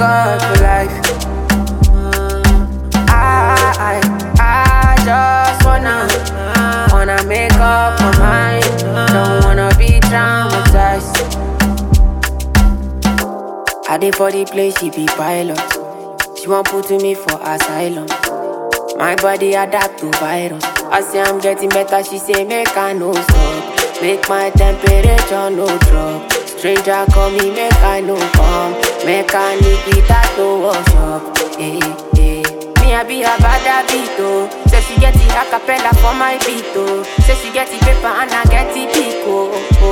God for life. I just wanna make up my mind. Don't wanna be traumatized. I did for the place, she be pilot. She won't put me for asylum. My body adapt to virus. I say I'm getting better, she say make I no stop. Make my temperature no drop. Stranger call me, make I no come. Make I need it at the workshop. Me I be a bad habit, oh. Say she get the acapella for my beat, oh. Say she get the paper and I get the pick, oh.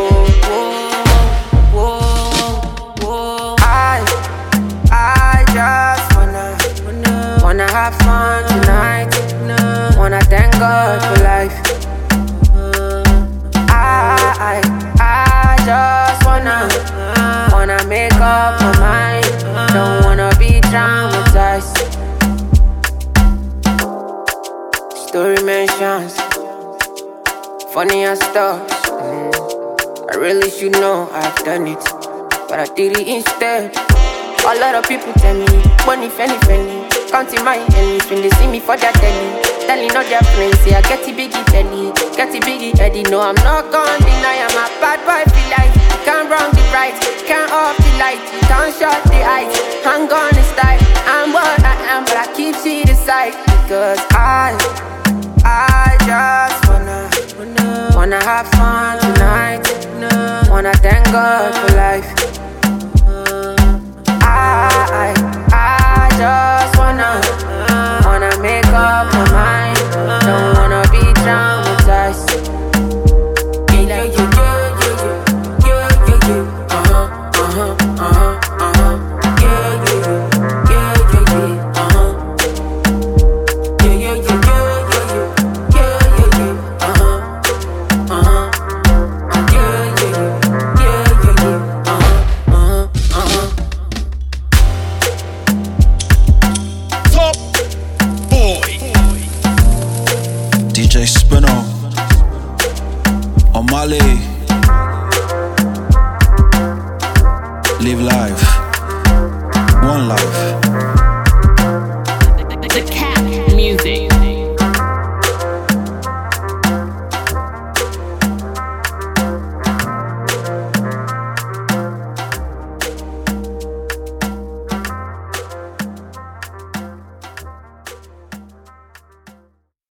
I just wanna have fun tonight. Wanna thank God for life. I just wanna make up my mind. Don't wanna be traumatized. Story mentions funny and stuff. I really should know I've done it, but I did it instead. A lot of people tell me, money, penny, counting my enemies when they see me for their telly. Telling all their friends, say I get the biggie belly, get the biggie heady. No, I'm not gonna deny, I'm a bad boy for life. You can't wrong the right, can't off the light, you can't shut the eyes. I'm gonna style, I'm what I am, but I keep to the side. Because I just wanna have fun tonight. Wanna thank God for life. I just wanna make up my mind. Don't wanna be traumatized. DJ Spinner on Mali. Live life, one life.